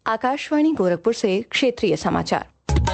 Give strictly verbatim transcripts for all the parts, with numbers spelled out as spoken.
आकाशवाणी गोरखपुर से क्षेत्रीय समाचार।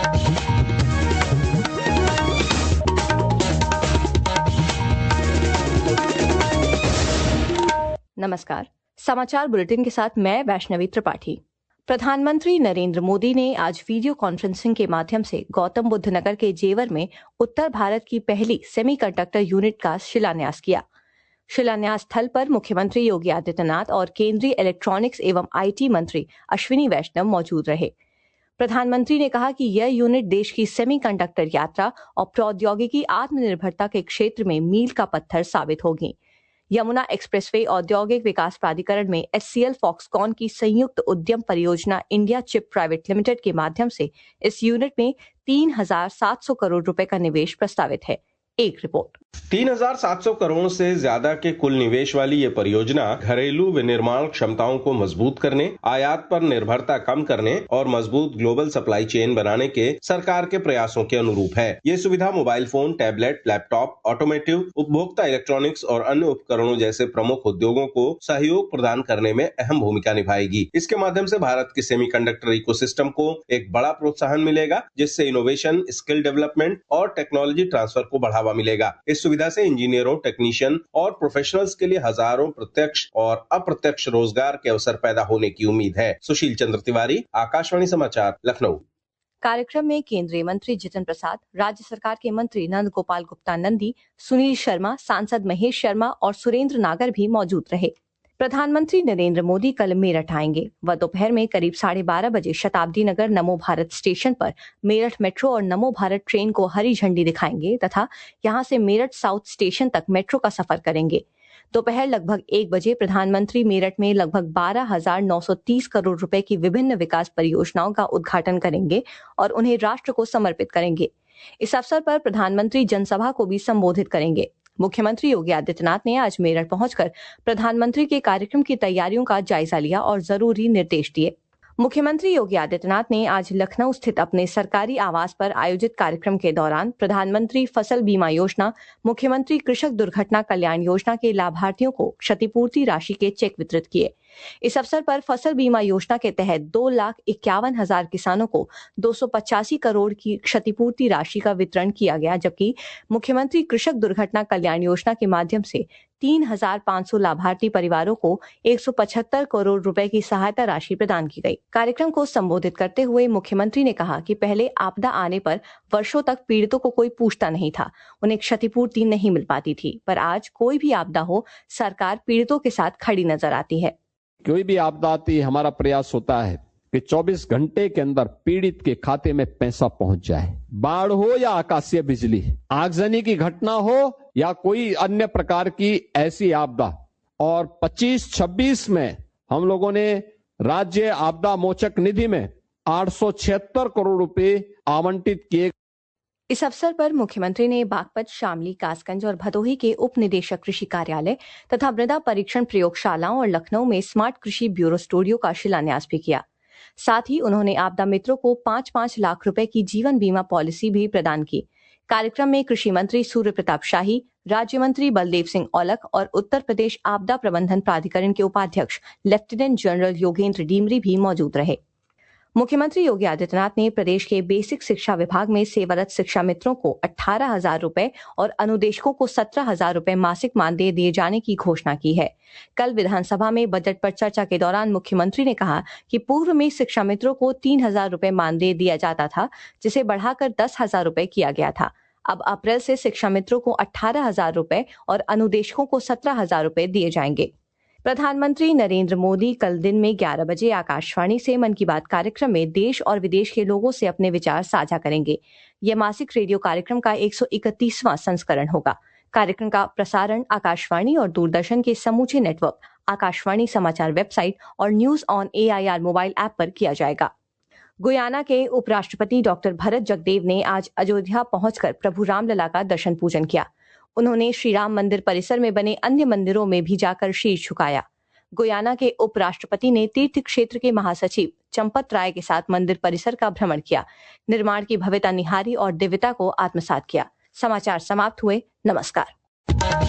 नमस्कार, समाचार बुलेटिन के साथ मैं वैष्णवी त्रिपाठी। प्रधानमंत्री नरेंद्र मोदी ने आज वीडियो कॉन्फ्रेंसिंग के माध्यम से गौतम बुद्ध नगर के जेवर में उत्तर भारत की पहली सेमीकंडक्टर यूनिट का शिलान्यास किया। शिलान्यास स्थल पर मुख्यमंत्री योगी आदित्यनाथ और केंद्रीय इलेक्ट्रॉनिक्स एवं आईटी मंत्री अश्विनी वैष्णव मौजूद रहे। प्रधानमंत्री ने कहा कि यह यूनिट देश की सेमीकंडक्टर यात्रा और प्रौद्योगिकी आत्मनिर्भरता के क्षेत्र में मील का पत्थर साबित होगी। यमुना एक्सप्रेसवे औद्योगिक विकास प्राधिकरण में एचसीएल फॉक्सकॉन की संयुक्त उद्यम परियोजना इंडिया चिप प्राइवेट लिमिटेड के माध्यम से इस यूनिट में तीन हजार सात सौ करोड़ रुपए का निवेश प्रस्तावित है। एक रिपोर्ट। तीन हजार सात सौ करोड़ से ज्यादा के कुल निवेश वाली ये परियोजना घरेलू विनिर्माण क्षमताओं को मजबूत करने, आयात पर निर्भरता कम करने और मजबूत ग्लोबल सप्लाई चेन बनाने के सरकार के प्रयासों के अनुरूप है। ये सुविधा mobile phone, tablet, laptop, automotive, उपभोक्ता इलेक्ट्रॉनिक्स और अन्य उपकरणों जैसे प्रमुख उद्योगों को सहयोग प्रदान करने में अहम भूमिका निभाएगी। इसके माध्यम से भारत के सेमीकंडक्टर इकोसिस्टम को एक बड़ा प्रोत्साहन मिलेगा, जिससे इनोवेशन, स्किल डेवलपमेंट और टेक्नोलॉजी ट्रांसफर को बढ़ावा मिलेगा। इस सुविधा से इंजीनियरों, टेक्नीशियन और प्रोफेशनल्स के लिए हजारों प्रत्यक्ष और अप्रत्यक्ष रोजगार के अवसर पैदा होने की उम्मीद है। सुशील चंद्र तिवारी, आकाशवाणी समाचार, लखनऊ। कार्यक्रम में केंद्रीय मंत्री जितिन प्रसाद, राज्य सरकार के मंत्री नंद गोपाल गुप्ता नंदी, सुनील शर्मा, सांसद महेश शर्मा और सुरेंद्र नागर भी मौजूद रहे। प्रधानमंत्री नरेंद्र मोदी कल मेरठ आएंगे। वह दोपहर में करीब साढ़े बारह बजे शताब्दी नगर नमो भारत स्टेशन पर मेरठ मेट्रो और नमो भारत ट्रेन को हरी झंडी दिखाएंगे तथा यहां से मेरठ साउथ स्टेशन तक मेट्रो का सफर करेंगे। दोपहर लगभग एक बजे प्रधानमंत्री मेरठ में लगभग बारह हजार नौ सौ तीस करोड़ रुपए की विभिन्न विकास परियोजनाओं का उद्घाटन करेंगे और उन्हें राष्ट्र को समर्पित करेंगे। इस अवसर पर प्रधानमंत्री जनसभा को भी संबोधित करेंगे। मुख्यमंत्री योगी आदित्यनाथ ने आज मेरठ पहुंचकर प्रधानमंत्री के कार्यक्रम की तैयारियों का जायजा लिया और जरूरी निर्देश दिए। मुख्यमंत्री योगी आदित्यनाथ ने आज लखनऊ स्थित अपने सरकारी आवास पर आयोजित कार्यक्रम के दौरान प्रधानमंत्री फसल बीमा योजना, मुख्यमंत्री कृषक दुर्घटना कल्याण योजना के लाभार्थियों को क्षतिपूर्ति राशि के चेक वितरित किए। इस अवसर पर फसल बीमा योजना के तहत दो लाख इक्यावन हजार किसानों को दो सौ पचासी करोड़ की क्षतिपूर्ति राशि का वितरण किया गया, जबकि मुख्यमंत्री कृषक दुर्घटना कल्याण योजना के माध्यम से तीन हजार पाँच सौ लाभार्थी परिवारों को एक सौ पचहत्तर करोड़ रुपए की सहायता राशि प्रदान की गई। कार्यक्रम को संबोधित करते हुए मुख्यमंत्री ने कहा कि पहले आपदा आने पर वर्षों तक पीड़ितों को कोई पूछता नहीं था, उन्हें क्षतिपूर्ति नहीं मिल पाती थी, पर आज कोई भी आपदा हो, सरकार पीड़ितों के साथ खड़ी नजर आती है। कोई भी आपदा आती है, हमारा प्रयास होता है कि चौबीस घंटे के अंदर पीड़ित के खाते में पैसा पहुंच जाए। बाढ़ हो या आकाशीय बिजली, आगजनी की घटना हो या कोई अन्य प्रकार की ऐसी आपदा। और पच्चीस छब्बीस में हम लोगों ने राज्य आपदा मोचक निधि में आठ सौ छिहत्तर करोड़ रुपए आवंटित किए। इस अवसर पर मुख्यमंत्री ने बागपत, शामली, कासगंज और भदोही के उप निदेशक कृषि कार्यालय तथा मृदा परीक्षण प्रयोगशालाओं और लखनऊ में स्मार्ट कृषि ब्यूरो स्टूडियो का शिलान्यास भी किया। साथ ही उन्होंने आपदा मित्रों को पांच पांच लाख रुपए की जीवन बीमा पॉलिसी भी प्रदान की। कार्यक्रम में कृषि मंत्री सूर्य प्रताप शाही, राज्य मंत्री बलदेव सिंह औलख और उत्तर प्रदेश आपदा प्रबंधन प्राधिकरण के उपाध्यक्ष लेफ्टिनेंट जनरल योगेंद्र डीमरी भी मौजूद रहे। मुख्यमंत्री योगी आदित्यनाथ ने प्रदेश के बेसिक शिक्षा विभाग में सेवारत शिक्षा मित्रों को अठारह हजार रुपए और अनुदेशकों को सत्रह हजार रुपए मासिक मानदेय दिए जाने की घोषणा की है। कल विधानसभा में बजट पर चर्चा के दौरान मुख्यमंत्री ने कहा कि पूर्व में शिक्षा मित्रों को तीन हजार रुपए मानदेय दिया जाता था, जिसे बढ़ाकर दस हजार रुपए किया गया था। अब अप्रैल से शिक्षा मित्रों को अठारह हजार रुपए और अनुदेशकों को सत्रह हजार रुपए दिए जाएंगे। प्रधानमंत्री नरेंद्र मोदी कल दिन में ग्यारह बजे आकाशवाणी से मन की बात कार्यक्रम में देश और विदेश के लोगों से अपने विचार साझा करेंगे। यह मासिक रेडियो कार्यक्रम का एक सौ इकतीसवां संस्करण होगा। कार्यक्रम का प्रसारण आकाशवाणी और दूरदर्शन के समूचे नेटवर्क, आकाशवाणी समाचार वेबसाइट और news on AIR mobile app पर किया जाएगा। गुयाना के उपराष्ट्रपति डॉक्टर भरत जगदेव ने आज अयोध्या पहुंचकर प्रभु रामलला का दर्शन पूजन किया। उन्होंने श्री राम मंदिर परिसर में बने अन्य मंदिरों में भी जाकर शीश झुकाया। गुयाना के उपराष्ट्रपति ने तीर्थ क्षेत्र के महासचिव चंपत राय के साथ मंदिर परिसर का भ्रमण किया, निर्माण की भव्यता निहारी और दिव्यता को आत्मसात किया। समाचार समाप्त हुए। नमस्कार।